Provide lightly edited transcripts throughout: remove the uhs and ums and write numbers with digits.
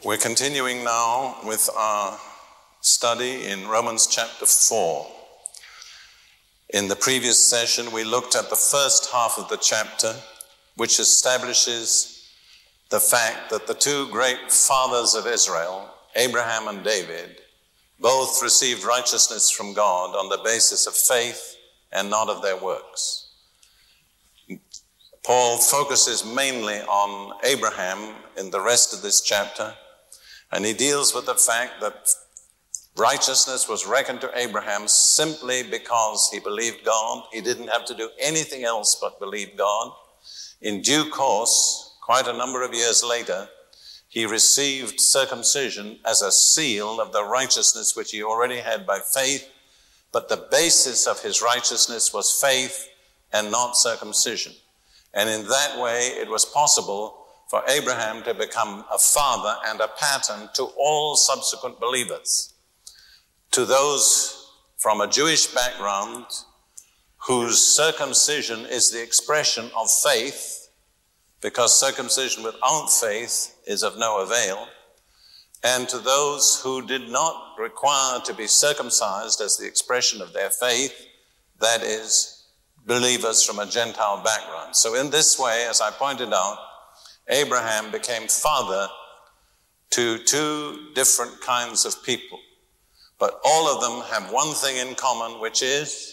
We're continuing now with our study in Romans chapter 4. In the previous session, we looked at the first half of the chapter, which establishes the fact that the two great fathers of Israel, Abraham and David, both received righteousness from God on the basis of faith and not of their works. Paul focuses mainly on Abraham in the rest of this chapter, and he deals with the fact that righteousness was reckoned to Abraham simply because he believed God. He didn't have to do anything else but believe God. In due course, quite a number of years later, he received circumcision as a seal of the righteousness which he already had by faith, but the basis of his righteousness was faith and not circumcision. And in that way, it was possible for Abraham to become a father and a pattern to all subsequent believers, to those from a Jewish background whose circumcision is the expression of faith, because circumcision without faith is of no avail, and to those who did not require to be circumcised as the expression of their faith, that is, believers from a Gentile background. So in this way, as I pointed out, Abraham became father to two different kinds of people. But all of them have one thing in common, which is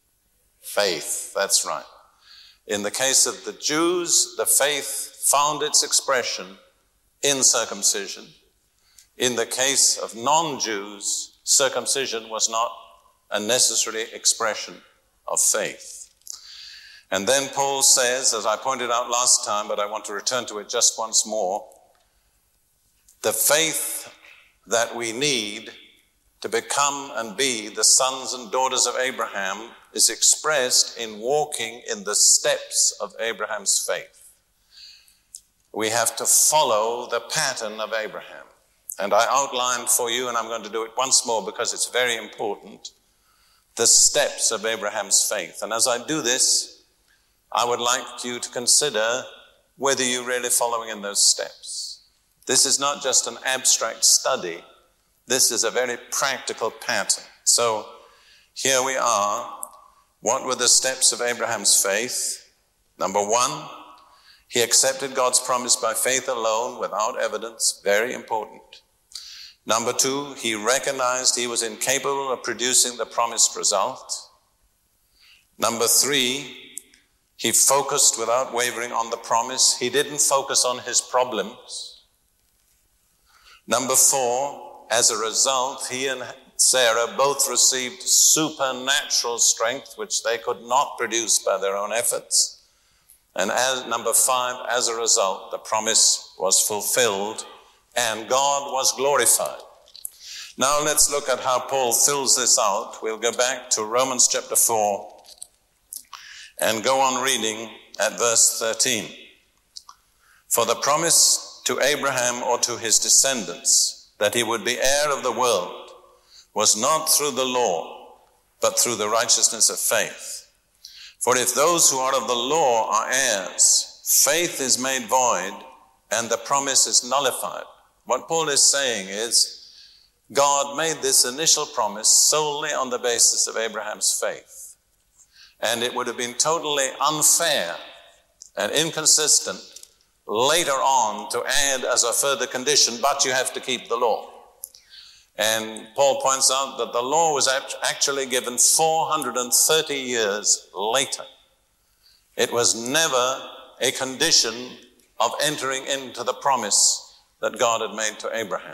faith. That's right. In the case of the Jews, the faith found its expression in circumcision. In the case of non-Jews, circumcision was not a necessary expression of faith. And then Paul says, as I pointed out last time, but I want to return to it just once more, the faith that we need to become and be the sons and daughters of Abraham is expressed in walking in the steps of Abraham's faith. We have to follow the pattern of Abraham. And I outlined for you, and I'm going to do it once more because it's very important, the steps of Abraham's faith. And as I do this, I would like you to consider whether you're really following in those steps. This is not just an abstract study. This is a very practical pattern. So here we are. What were the steps of Abraham's faith? Number one, he accepted God's promise by faith alone without evidence. Very important. Number two, he recognized he was incapable of producing the promised result. Number three, he focused without wavering on the promise. He didn't focus on his problems. Number four, as a result, he and Sarah both received supernatural strength, which they could not produce by their own efforts. And number five, as a result, the promise was fulfilled and God was glorified. Now let's look at how Paul fills this out. We'll go back to Romans chapter 4 and go on reading at verse 13. For the promise to Abraham or to his descendants that he would be heir of the world was not through the law, but through the righteousness of faith. For if those who are of the law are heirs, faith is made void and the promise is nullified. What Paul is saying is God made this initial promise solely on the basis of Abraham's faith. And it would have been totally unfair and inconsistent later on to add as a further condition, but you have to keep the law. And Paul points out that the law was actually given 430 years later. It was never a condition of entering into the promise that God had made to Abraham.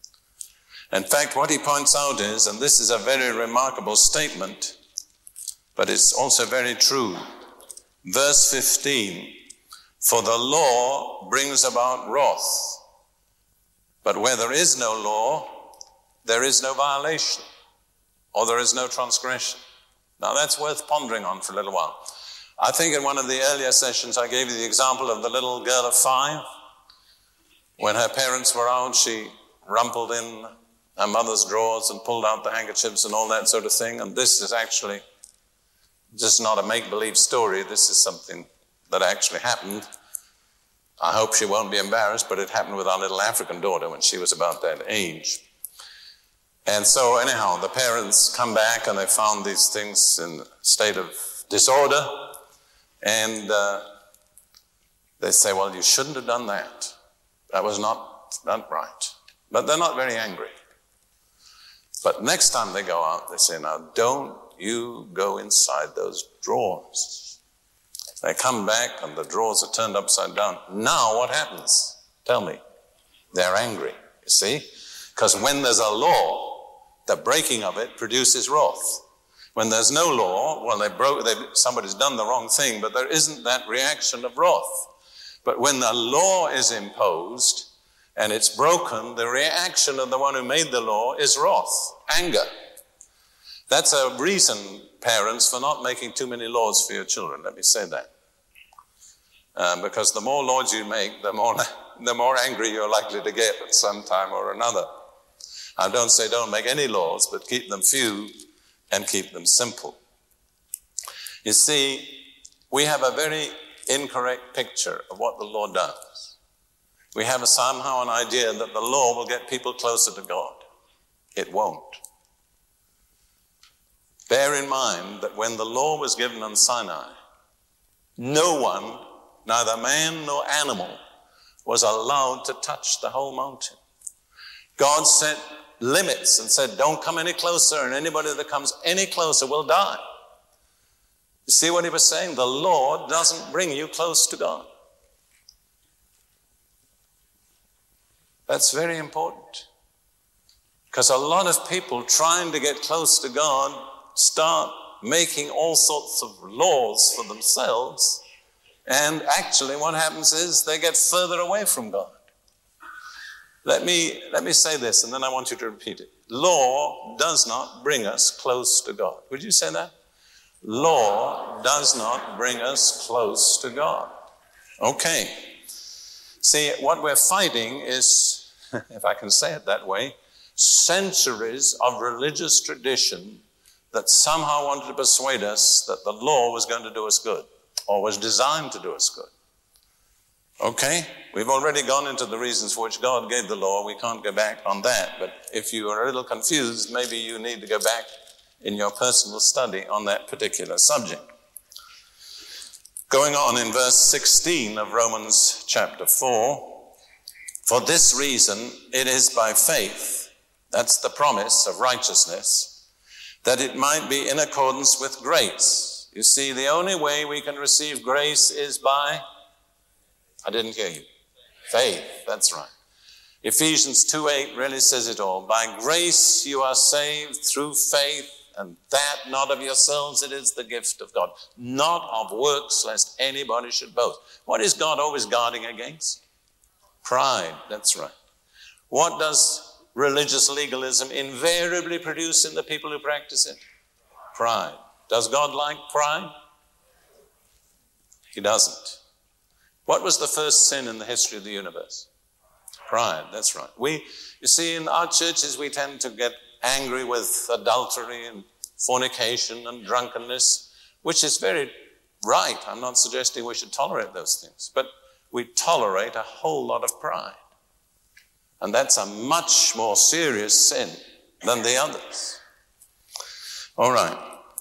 In fact, what he points out is, and this is a very remarkable statement, but it's also very true. Verse 15, for the law brings about wrath, but where there is no law, there is no violation, or there is no transgression. Now that's worth pondering on for a little while. I think in one of the earlier sessions I gave you the example of the little girl of 5. When her parents were out, she rumpled in her mother's drawers and pulled out the handkerchiefs and all that sort of thing. And this is actually just not a make-believe story. This is something that actually happened. I hope she won't be embarrassed, but it happened with our little African daughter when she was about that age. And so anyhow, the parents come back and they found these things in a state of disorder. And they say, well, you shouldn't have done that. That was not right. But they're not very angry. But next time they go out, they say, now don't you go inside those drawers. They come back and the drawers are turned upside down. Now what happens? Tell me. They're angry, you see? Because when there's a law, the breaking of it produces wrath. When there's no law, well, somebody's done the wrong thing, but there isn't that reaction of wrath. But when the law is imposed and it's broken, the reaction of the one who made the law is wrath, anger. That's a reason, parents, for not making too many laws for your children. Let me say that. Because the more laws you make, the more angry you're likely to get at some time or another. I don't say don't make any laws, but keep them few and keep them simple. You see, we have a very incorrect picture of what the law does. We have somehow an idea that the law will get people closer to God. It won't. Bear in mind that when the law was given on Sinai, no one, neither man nor animal, was allowed to touch the whole mountain. God set limits and said, don't come any closer, and anybody that comes any closer will die. You see what he was saying? The law doesn't bring you close to God. That's very important. Because a lot of people trying to get close to God start making all sorts of laws for themselves, and actually what happens is they get further away from God. Let me say this, and then I want you to repeat it. Law does not bring us close to God. Would you say that? Law does not bring us close to God. Okay. See, what we're fighting is, if I can say it that way, centuries of religious tradition that somehow wanted to persuade us that the law was going to do us good, or was designed to do us good. Okay, we've already gone into the reasons for which God gave the law. We can't go back on that. But if you are a little confused, maybe you need to go back in your personal study on that particular subject. Going on in verse 16 of Romans chapter 4, for this reason it is by faith, that's the promise of righteousness, that it might be in accordance with grace. You see, the only way we can receive grace is by, I didn't hear you. Faith, that's right. Ephesians 2:8 really says it all. By grace you are saved through faith, and that not of yourselves, it is the gift of God. Not of works, lest anybody should boast. What is God always guarding against? Pride, that's right. What does religious legalism invariably produce in the people who practice it? Pride. Does God like pride? He doesn't. What was the first sin in the history of the universe? Pride, that's right. You see, in our churches, we tend to get angry with adultery and fornication and drunkenness, which is very right. I'm not suggesting we should tolerate those things, but we tolerate a whole lot of pride. And that's a much more serious sin than the others. All right.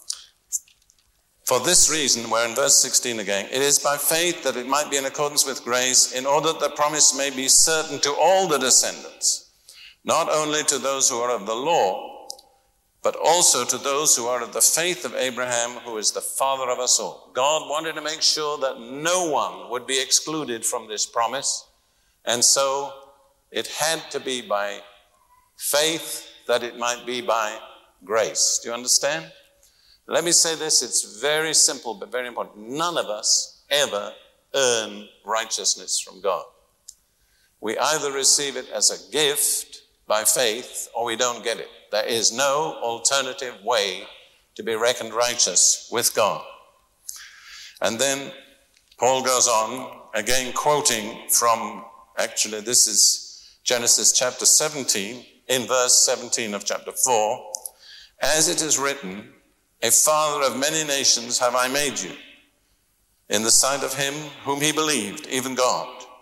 For this reason, we're in verse 16 again, it is by faith that it might be in accordance with grace, in order that the promise may be certain to all the descendants, not only to those who are of the law, but also to those who are of the faith of Abraham, who is the father of us all. God wanted to make sure that no one would be excluded from this promise, and so it had to be by faith that it might be by grace. Do you understand? Let me say this, it's very simple but very important. None of us ever earn righteousness from God. We either receive it as a gift by faith or we don't get it. There is no alternative way to be reckoned righteous with God. And then Paul goes on, again quoting from, actually this is Genesis chapter 17, in verse 17 of chapter 4, as it is written, a father of many nations have I made you, in the sight of him whom he believed, even God,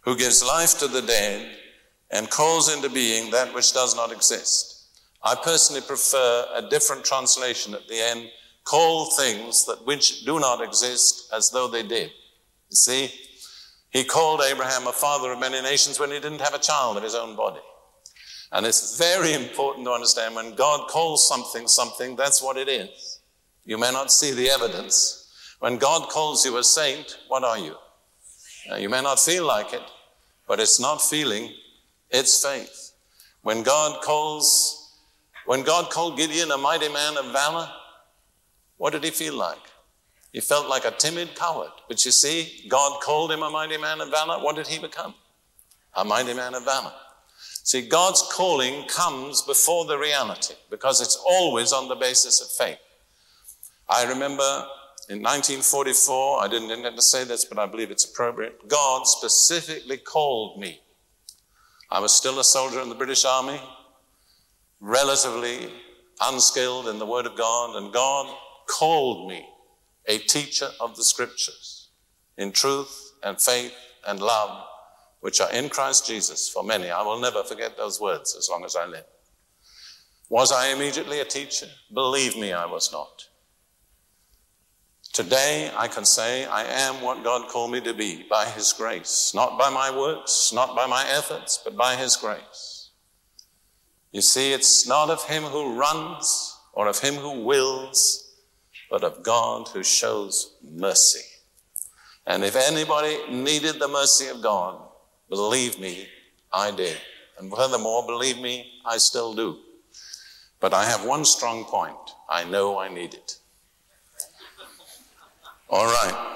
who gives life to the dead and calls into being that which does not exist. I personally prefer a different translation at the end, call things that which do not exist as though they did. You see, he called Abraham a father of many nations when he didn't have a child of his own body. And it's very important to understand when God calls something, that's what it is. You may not see the evidence. When God calls you a saint, what are you? Now, you may not feel like it, but it's not feeling, it's faith. When God called Gideon a mighty man of valor, what did he feel like? He felt like a timid coward. But you see, God called him a mighty man of valor. What did he become? A mighty man of valor. See, God's calling comes before the reality because it's always on the basis of faith. I remember in 1944, I didn't intend to say this, but I believe it's appropriate. God specifically called me. I was still a soldier in the British Army, relatively unskilled in the Word of God, and God called me a teacher of the Scriptures in truth and faith and love, which are in Christ Jesus for many. I will never forget those words as long as I live. Was I immediately a teacher? Believe me, I was not. Today, I can say I am what God called me to be by His grace, not by my works, not by my efforts, but by His grace. You see, it's not of him who runs or of him who wills, but of God who shows mercy. And if anybody needed the mercy of God, believe me, I did. And furthermore, believe me, I still do. But I have one strong point. I know I need it. All right.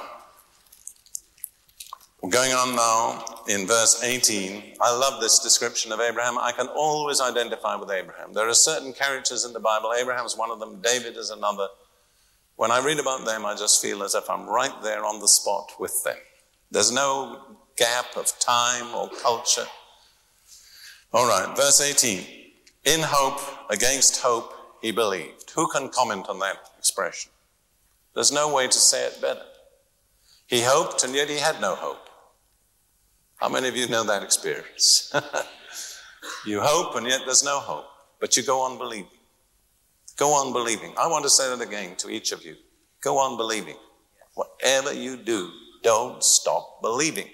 We're going on now in verse 18. I love this description of Abraham. I can always identify with Abraham. There are certain characters in the Bible. Abraham is one of them. David is another. When I read about them, I just feel as if I'm right there on the spot with them. There's no gap of time or culture. All right, verse 18. In hope, against hope, he believed. Who can comment on that expression? There's no way to say it better. He hoped, and yet he had no hope. How many of you know that experience? You hope, and yet there's no hope. But you go on believing. Go on believing. I want to say that again to each of you. Go on believing. Whatever you do, don't stop believing.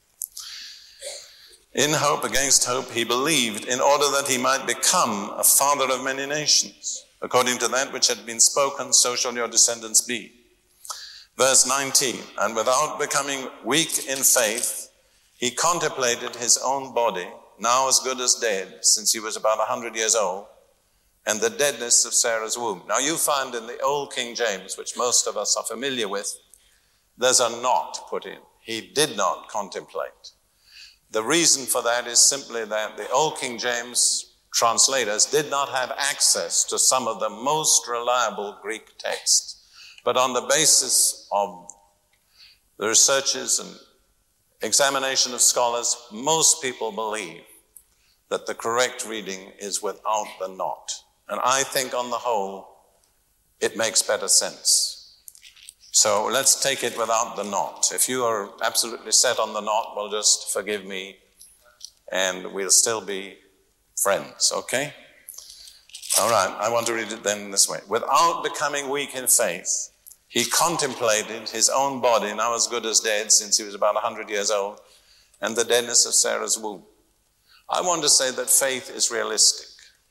In hope, against hope, he believed in order that he might become a father of many nations. According to that which had been spoken, so shall your descendants be. Verse 19, and without becoming weak in faith, he contemplated his own body, now as good as dead, since he was about 100 years old, and the deadness of Sarah's womb. Now you find in the Old King James, which most of us are familiar with, there's a not put in. He did not contemplate. The reason for that is simply that the Old King James translators did not have access to some of the most reliable Greek texts. But on the basis of the researches and examination of scholars, most people believe that the correct reading is without the not. And I think on the whole, it makes better sense. So let's take it without the not. If you are absolutely set on the not, well, just forgive me and we'll still be friends, okay? All right, I want to read it then this way. Without becoming weak in faith, he contemplated his own body, now as good as dead, since he was about 100 years old, and the deadness of Sarah's womb. I want to say that faith is realistic.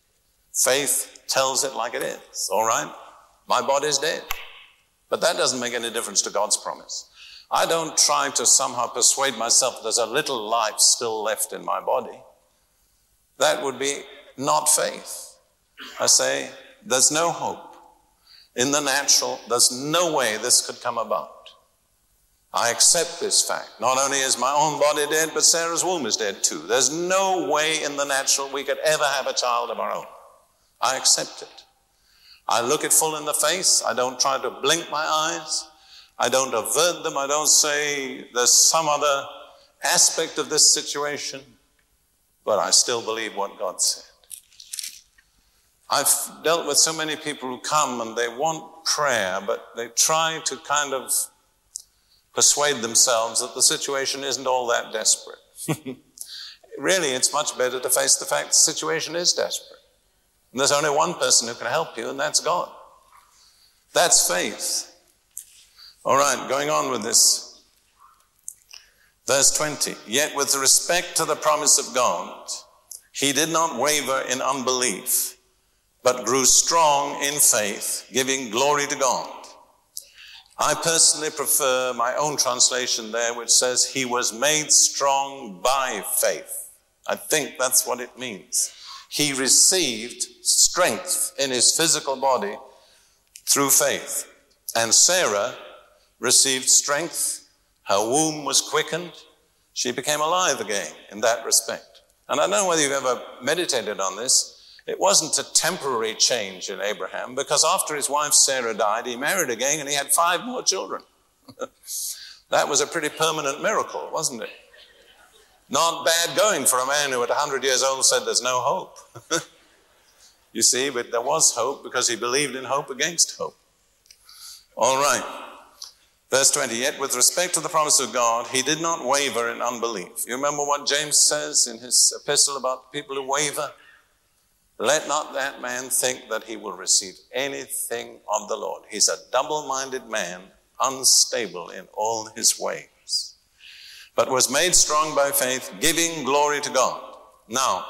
Faith tells it like it is, all right? My body's dead. But that doesn't make any difference to God's promise. I don't try to somehow persuade myself there's a little life still left in my body. That would be not faith. I say, there's no hope. In the natural, there's no way this could come about. I accept this fact. Not only is my own body dead, but Sarah's womb is dead too. There's no way in the natural we could ever have a child of our own. I accept it. I look it full in the face. I don't try to blink my eyes. I don't avert them. I don't say there's some other aspect of this situation, but I still believe what God said. I've dealt with so many people who come and they want prayer, but they try to kind of persuade themselves that the situation isn't all that desperate. Really, it's much better to face the fact the situation is desperate. And there's only one person who can help you, and that's God. That's faith. All right, going on with this. Verse 20, yet with respect to the promise of God, he did not waver in unbelief, but grew strong in faith, giving glory to God. I personally prefer my own translation there, which says he was made strong by faith. I think that's what it means. He received strength in his physical body through faith. And Sarah received strength. Her womb was quickened. She became alive again in that respect. And I don't know whether you've ever meditated on this. It wasn't a temporary change in Abraham, because after his wife Sarah died, he married again and he had 5 more children. That was a pretty permanent miracle, wasn't it? Not bad going for a man who at 100 years old said there's no hope. You see, but there was hope because he believed in hope against hope. All right. Verse 20, yet with respect to the promise of God, he did not waver in unbelief. You remember what James says in his epistle about people who waver? Let not that man think that he will receive anything of the Lord. He's a double-minded man, unstable in all his ways. But was made strong by faith, giving glory to God. Now,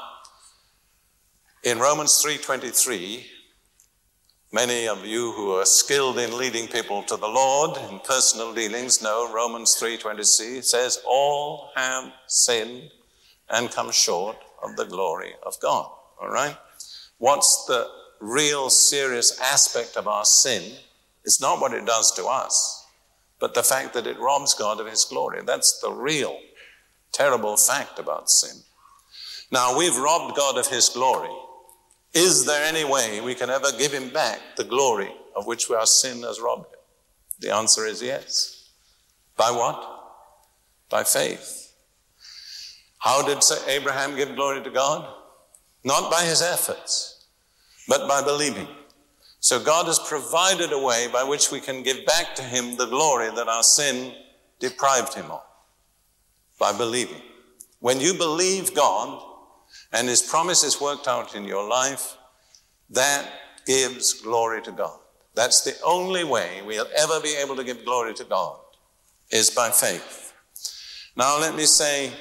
in Romans 3:23, many of you who are skilled in leading people to the Lord in personal dealings know Romans 3:23 says, all have sinned and come short of the glory of God. All right? What's the real serious aspect of our sin? It's not what it does to us, but the fact that it robs God of his glory. That's the real terrible fact about sin. Now, we've robbed God of his glory. Is there any way we can ever give him back the glory of which our sin has robbed him? The answer is yes. By what? By faith. How did Abraham give glory to God? Not by his efforts, but by believing. So God has provided a way by which we can give back to him the glory that our sin deprived him of, by believing. When you believe God and his promise is worked out in your life, that gives glory to God. That's the only way we'll ever be able to give glory to God, is by faith. Now let me say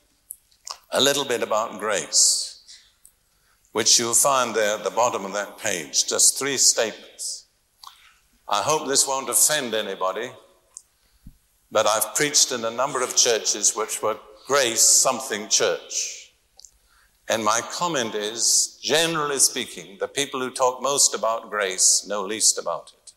a little bit about grace, which you'll find there at the bottom of that page. Just 3 statements. I hope this won't offend anybody, but I've preached in a number of churches which were Grace Something Church. And my comment is, generally speaking, the people who talk most about grace know least about it.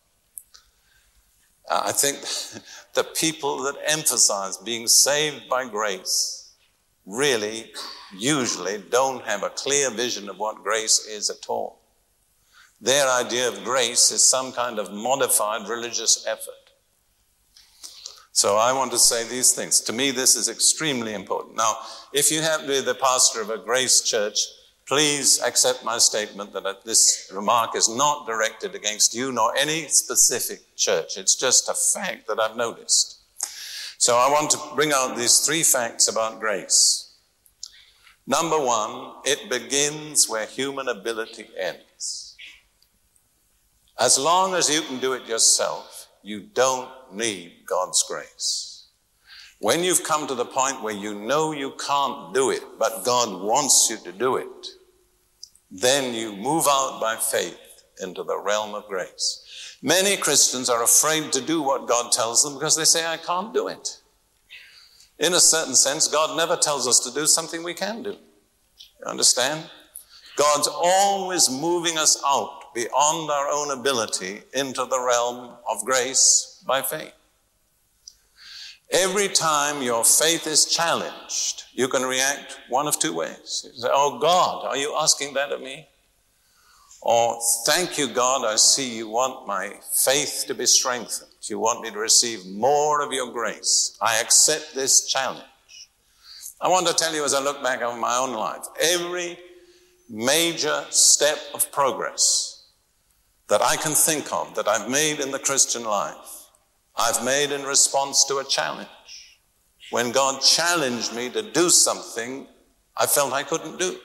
I think the people that emphasize being saved by grace really usually don't have a clear vision of what grace is at all. Their idea of grace is some kind of modified religious effort. So I want to say these things. To me, this is extremely important. Now, if you happen to be the pastor of a Grace church, please accept my statement that this remark is not directed against you nor any specific church. It's just a fact that I've noticed. So I want to bring out these 3 facts about grace. Number 1, it begins where human ability ends. As long as you can do it yourself, you don't need God's grace. When you've come to the point where you know you can't do it, but God wants you to do it, then you move out by faith into the realm of grace. Many Christians are afraid to do what God tells them because they say, I can't do it. In a certain sense, God never tells us to do something we can do. You understand? God's always moving us out beyond our own ability into the realm of grace by faith. Every time your faith is challenged, you can react one of 2 ways. You say, oh God, are you asking that of me? Or, thank you God, I see you want my faith to be strengthened. You want me to receive more of your grace. I accept this challenge. I want to tell you as I look back over my own life, every major step of progress that I can think of that I've made in the Christian life, I've made in response to a challenge. when God challenged me to do something I felt I couldn't do.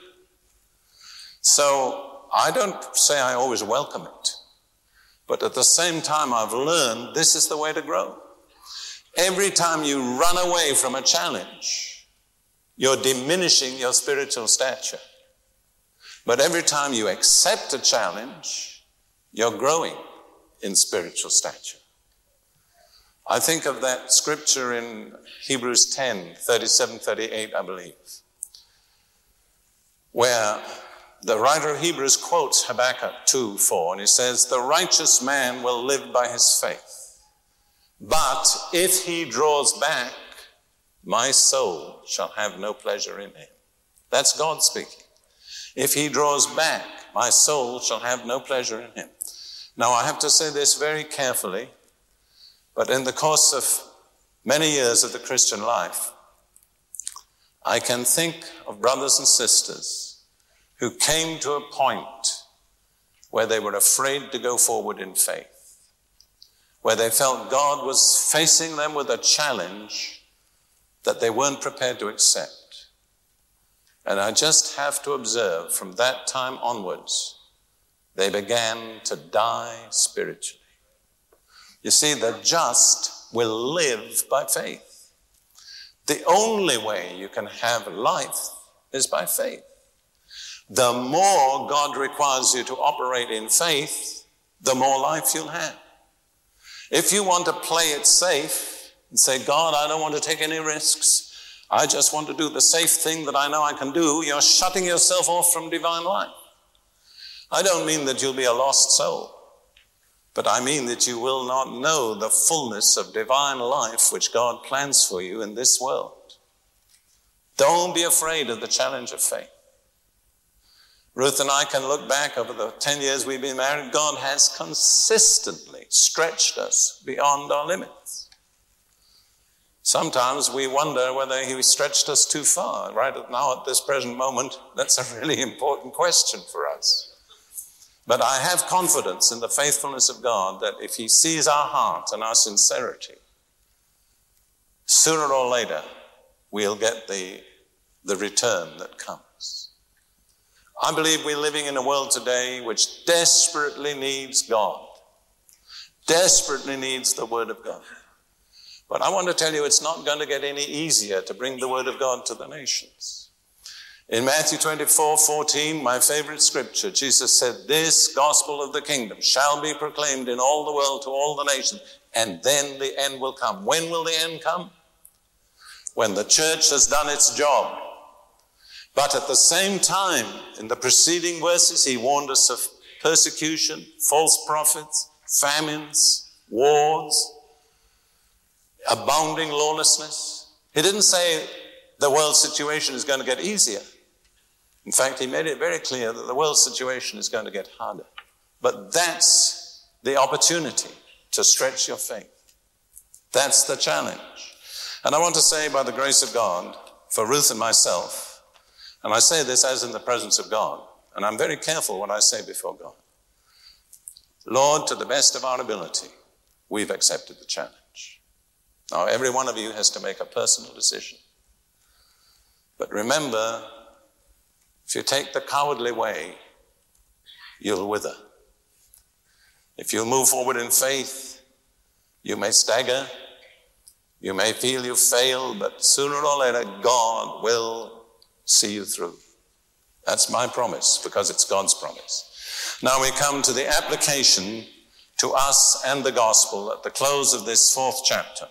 So I don't say I always welcome it, but at the same time I've learned this is the way to grow. Every time you run away from a challenge, you're diminishing your spiritual stature. But every time you accept a challenge, you're growing in spiritual stature. I think of that scripture in Hebrews 10, 37, 38, I believe, where the writer of Hebrews quotes Habakkuk 2:4, and he says, "The righteous man will live by his faith. But if he draws back, my soul shall have no pleasure in him." That's God speaking. If he draws back, my soul shall have no pleasure in him. Now, I have to say this very carefully, but in the course of many years of the Christian life, I can think of brothers and sisters who came to a point where they were afraid to go forward in faith, where they felt God was facing them with a challenge that they weren't prepared to accept. And I just have to observe from that time onwards, they began to die spiritually. You see, the just will live by faith. The only way you can have life is by faith. The more God requires you to operate in faith, the more life you'll have. If you want to play it safe and say, "God, I don't want to take any risks, I just want to do the safe thing that I know I can do," you're shutting yourself off from divine life. I don't mean that you'll be a lost soul, but I mean that you will not know the fullness of divine life which God plans for you in this world. Don't be afraid of the challenge of faith. Ruth and I can look back over the 10 years we've been married. God has consistently stretched us beyond our limits. Sometimes we wonder whether he stretched us too far. Right now, at this present moment, that's a really important question for us. But I have confidence in the faithfulness of God that if he sees our heart and our sincerity, sooner or later, we'll get the return that comes. I believe we're living in a world today which desperately needs God, desperately needs the Word of God. But I want to tell you, it's not going to get any easier to bring the Word of God to the nations. In Matthew 24:14, my favorite scripture, Jesus said, "This gospel of the kingdom shall be proclaimed in all the world to all the nations, and then the end will come." When will the end come? When the church has done its job. But at the same time, in the preceding verses, he warned us of persecution, false prophets, famines, wars, abounding lawlessness. He didn't say the world situation is going to get easier. In fact, he made it very clear that the world situation is going to get harder. But that's the opportunity to stretch your faith. That's the challenge. And I want to say, by the grace of God, for Ruth and myself, and I say this as in the presence of God, and I'm very careful what I say before God. Lord, to the best of our ability, we've accepted the challenge. Now, every one of you has to make a personal decision. But remember, if you take the cowardly way, you'll wither. If you move forward in faith, you may stagger, you may feel you fail, but sooner or later, God will see you through. That's my promise, because it's God's promise. Now we come to the application to us and the gospel at the close of this 4th chapter.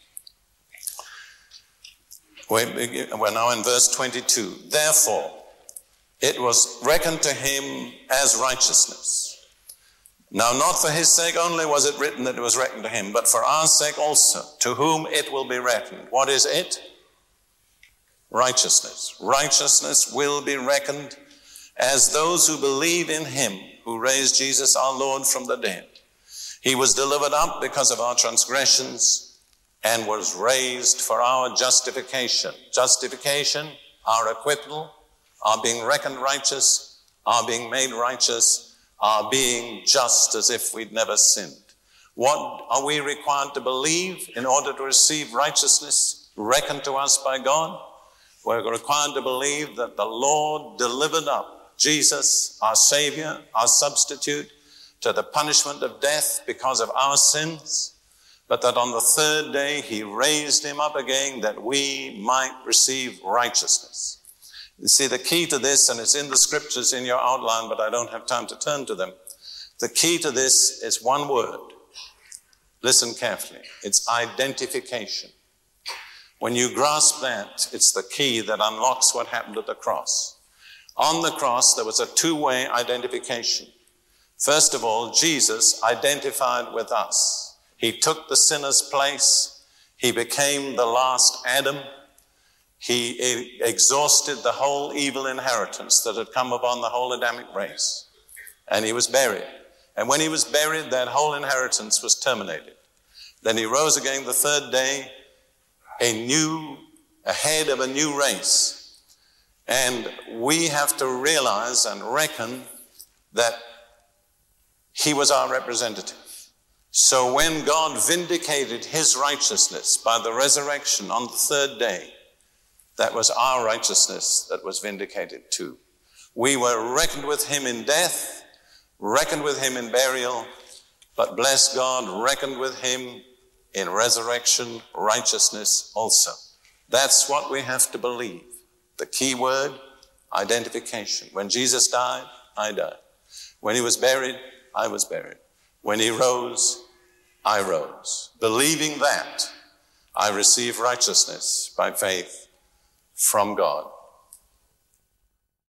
We're now in verse 22. Therefore, it was reckoned to him as righteousness. Now, not for his sake only was it written that it was reckoned to him, but for our sake also, to whom it will be reckoned. What is it? Righteousness. Righteousness will be reckoned as those who believe in him who raised Jesus our Lord from the dead. He was delivered up because of our transgressions and was raised for our justification. Justification, our acquittal, our being reckoned righteous, our being made righteous, our being just as if we'd never sinned. What are we required to believe in order to receive righteousness? reckoned to us by God. We're required to believe that the Lord delivered up Jesus, our Savior, our substitute, to the punishment of death because of our sins, but that on the third day he raised him up again that we might receive righteousness. You see, the key to this, and it's in the scriptures in your outline, but I don't have time to turn to them. The key to this is one word. Listen carefully. It's identification. When you grasp that, it's the key that unlocks what happened at the cross. On the cross, there was a two-way identification. First of all, Jesus identified with us. He took the sinner's place. He became the last Adam. He exhausted the whole evil inheritance that had come upon the whole Adamic race. And he was buried. And when he was buried, that whole inheritance was terminated. Then he rose again the third day, ahead of a new race. And we have to realize and reckon that he was our representative. So when God vindicated his righteousness by the resurrection on the third day, that was our righteousness that was vindicated too. We were reckoned with him in death, reckoned with him in burial, but bless God, reckoned with him in resurrection, righteousness also. That's what we have to believe. The key word, identification. When Jesus died, I died. When he was buried, I was buried. When he rose, I rose. Believing that, I receive righteousness by faith from God.